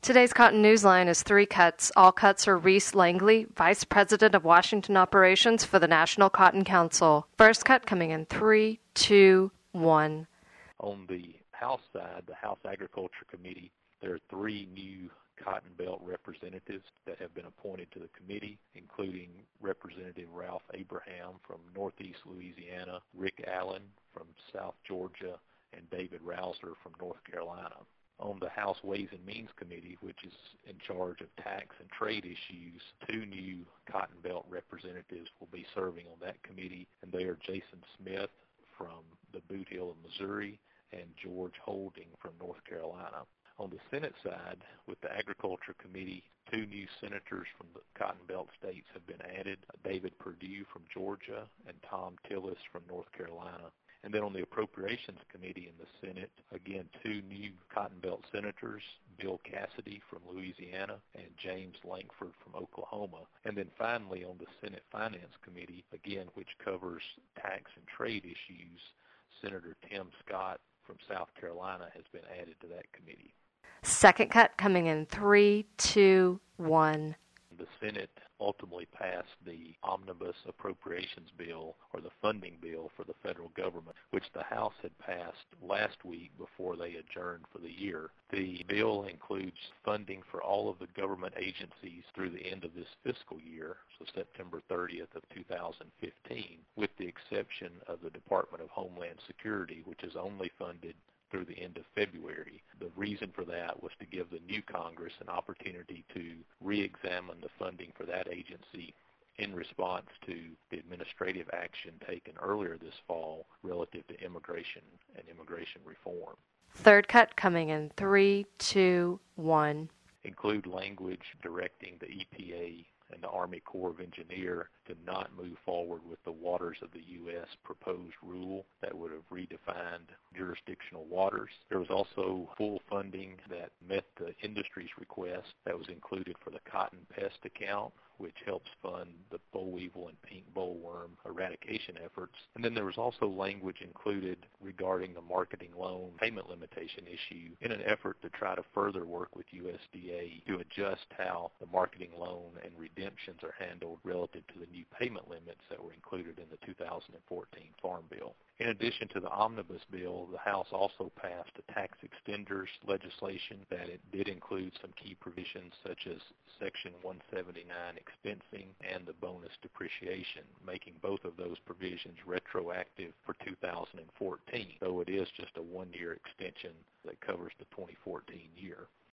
Today's Cotton Newsline is three cuts. All cuts are Reese Langley, Vice President of Washington Operations for the National Cotton Council. First cut coming in 3, 2, 1. On the House side, the House Agriculture Committee, there are three new Cotton Belt representatives that have been appointed to the committee, including Representative Ralph Abraham from Northeast Louisiana, Rick Allen from South Georgia, and David Rouser from North Carolina. On the House Ways and Means Committee, which is in charge of tax and trade issues, two new Cotton Belt representatives will be serving on that committee, and they are Jason Smith from the Boot Hill of Missouri and George Holding from North Carolina. On the Senate side, with the Agriculture Committee, two new senators from the Cotton Belt states have been added, David Perdue from Georgia and Tom Tillis from North Carolina. And then on the Appropriations Committee in the Senate, again, two new Cotton Belt senators, Bill Cassidy from Louisiana and James Lankford from Oklahoma. And then finally on the Senate Finance Committee, again, which covers tax and trade issues, Senator Tim Scott from South Carolina has been added to that committee. Second cut coming in 3, 2, 1. The Senate ultimately passed the Omnibus Appropriations Bill, or the funding bill for the federal government, which the House had passed last week before they adjourned for the year. The bill includes funding for all of the government agencies through the end of this fiscal year, so September 30th of 2015, with the exception of the Department of Homeland Security, which is only funded through the end of February. The reason for that was to give the new Congress an opportunity to re-examine the funding for that agency in response to the administrative action taken earlier this fall relative to immigration and immigration reform. Third cut coming in 3, 2, 1. Include language directing the EPA and the Army Corps of Engineers to not move forward with the Waters of the U.S. proposed rule that would have redefined jurisdictional waters. There was also full funding that met the industry's request that was included for the cotton pest account, which helps fund the boll weevil and pink bollworm eradication efforts. And then there was also language included regarding the marketing loan payment limitation issue in an effort to try to further work with USDA to adjust how the marketing loan and redemptions are handled relative to the new payment limits that were included in the 2014 Farm Bill. In addition to the omnibus bill, the House also passed a tax extenders legislation that it did include some key provisions such as Section 179 expensing and the bonus depreciation, making both of those provisions retroactive for 2014, though it is just a one-year extension that covers the 2014 year.